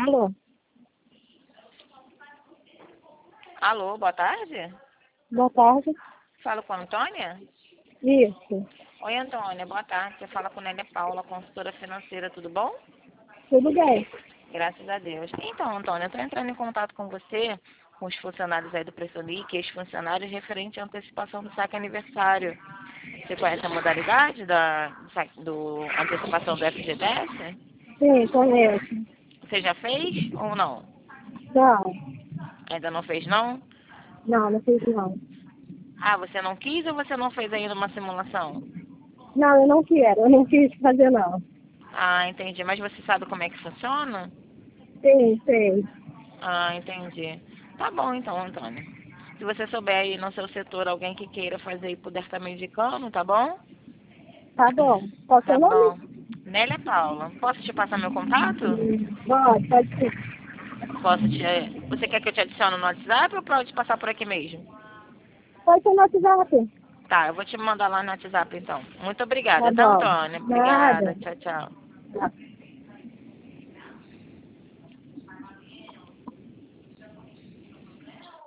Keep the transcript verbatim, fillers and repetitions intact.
Alô? Alô, boa tarde. Boa tarde. Falo com a Antônia? Isso. Oi, Antônia, boa tarde. Você fala com Nélia Paula, consultora financeira, tudo bom? Tudo bem? Graças a Deus. Então, Antônia, eu estou entrando em contato com você, com os funcionários aí do Pressonic, ex-funcionários, referente à antecipação do saque aniversário. Você conhece a modalidade da do saque- do antecipação do F G T S? Sim, conheço. Você já fez ou não? Não. Ainda não fez, não? Não, não fiz não. Ah, você não quis ou você não fez ainda uma simulação? Não, eu não quero. Eu não quis fazer não. Ah, entendi. Mas você sabe como é que funciona? Sim, sei. Ah, entendi. Tá bom então, Antônio. Se você souber aí no seu setor alguém que queira fazer e puder estar me indicando, tá bom? Tá bom. Qual é o Tá seu nome? bom. Nélia Paula, posso te passar meu contato? Pode, pode ser. Posso te... Você quer que eu te adicione no WhatsApp ou pode passar por aqui mesmo? Pode ser no WhatsApp. Tá, eu vou te mandar lá no WhatsApp então. Muito Tá obrigada, tá, bom. Antônio? Nada. Obrigada. Tchau, tchau. Tá.